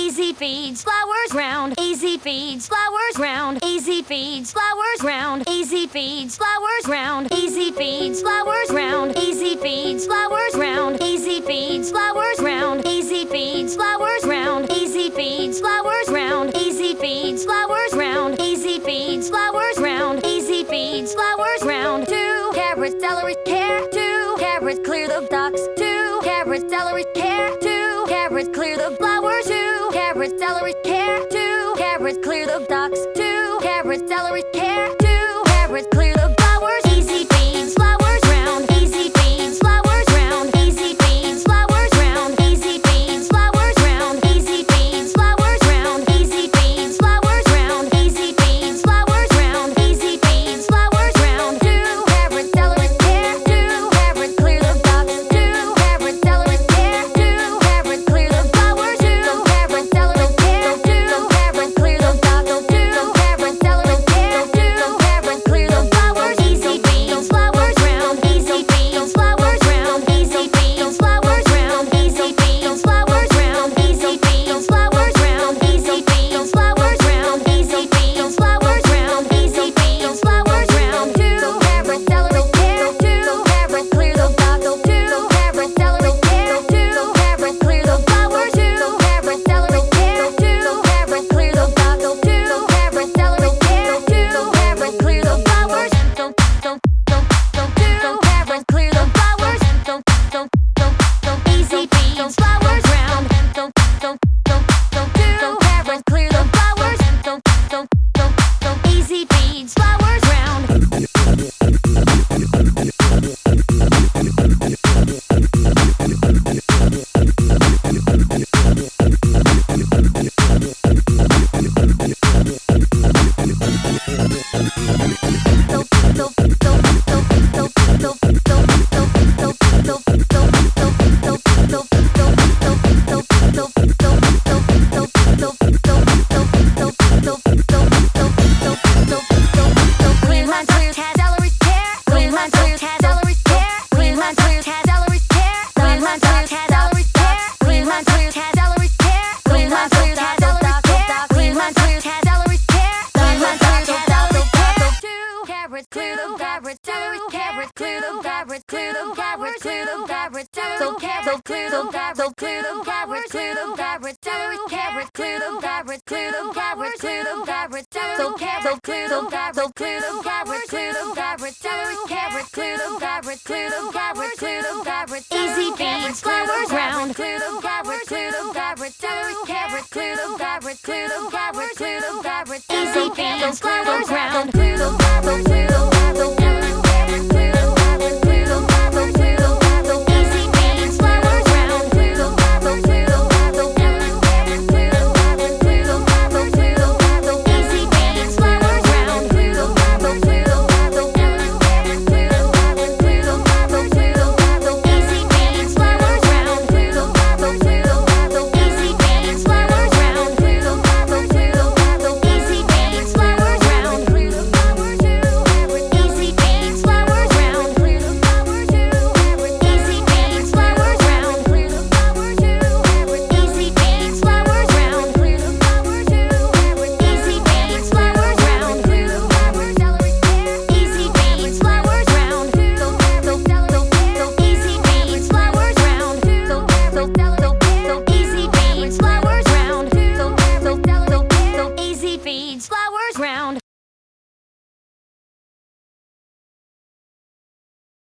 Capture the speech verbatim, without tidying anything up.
Easy feeds flowers round. Easy feeds flowers round. Easy feeds flowers round. Easy feeds flowers round. Easy feeds flowers round. Easy feeds flowers round. Easy feeds flowers round. Easy feeds flowers round. Easy feeds flowers round. Easy feeds flowers round. Easy feeds flowers round. Easy feeds flowers round. Two carrots, celery, care. Two carrots, clear the ducks. Two carrots, celery, care. Two carrots, clear the flowers. Two carrots, celery, care. Two carrots, clear the ducks. Two carrots, celery, care. Two carrots, clear the flowers. Easy feeds flowers round. Easy feeds flowers round. Easy feeds flowers round. Easy feeds flowers round. Easy feeds flowers round. Easy feeds flowers round. Easy feeds flowers round. Easy feeds flowers round. Two carrots, celery, care. Two carrots, clear the ducks. Two carrots, celery, care. Two carrots, clear the flowers. Two carrots, celery, care. Two carrots, clear the ducks. Two carrots, celery, care. Two carrots, clear the flowers. Easy feeds flowers round. Easy feeds flowers round. Easy feeds flowers round. Easy feeds flowers round. Easy feeds flowers round. Easy feeds flowers round. Easy feeds flowers round. Easy feeds flowers round. Two carrots, celery, care. Two carrots, clear the ducks. Two carrots, celery, care. Two carrots, clear the flowers. Two carrots, celery, care. Two carrots, clear the ducks. Two carrots, celery, care. Two carrots, clear the flowers. Don't, don't, don't, don't. Two carrots, clear the flowers. Don't, don't, don't, don't. Easy feeds flowers round. Don't, don't, don't, don't. Two carrots, clear the flowers. Don't, don't, don't, don't. Easy feeds flowers round. Clean lines, clear celery, care. Clean lines, clear celery, care. Clean lines, clear celery, care. Clean lines, clear celery, care. Clean lines, clear celery, care. Clean lines, clear celery, care. Clean lines, clear celery, care. Clean lines, clear celery, care. Two carrots, clear the carrots. Two carrots, clear the carrots. Clear the carrots, clear the carrots. Two carrots, clear the carrots. Clear the carrots, clear the carrots. Two carrots, clear the carrots. Clear the carrots, clear the carrots. Two carrots, clear the carrots. Clear the carrots, clear the carrots. Two carrots, clear the carrots. Clear the carrots, clear the carrots. Easy feeds flowers round. Clear the carrots, clear the carrots. Two carrots, clear the carrots. Clear the carrots, clear the carrots. Easy feeds flowers round. Clear the carrots, clear the carrots. Clear the carrots, clear the carrots. Clear the carrots, clear the carrots. Easy feeds flowers round. Clear the carrots, clear the carrots. Clear the carrots, clear the carrots. Clear the carrots, clear the carrots. Easy feeds flowers round. Clear the carrots, clear the carrots. Clear the carrots, clear the carrots. Clear the carrots, clear the carrots. Easy feeds flowers round. Clear the carrots, clear the carrots. Easy feeds flowers round. Clear the carrots, clear the carrots. Easy feeds flowers round. Clear the flowers, two carrots. Easy feeds flowers round. Clear the flowers, two carrots. Easy feeds flowers round. Clear the flowers, two carrots. Easy feeds flowers round. Clear the flowers, two carrots. Easy feeds flowers round. Clear the flowers, celery, care. Easy feeds flowers round. Two carrots, celery, care. Easy feeds flowers round. Two carrots, celery, care. Easy feeds flowers round. Two carrots, celery, care. Easy feeds flowers round.